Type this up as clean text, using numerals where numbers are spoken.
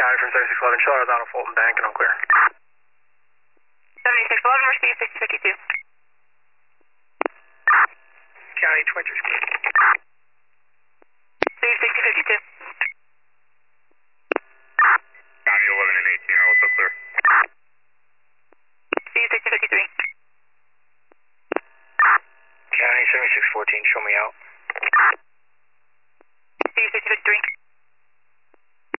County from 7611, Charlotte, Donald Fulton Bank, and I'm clear. 7611, receive 652.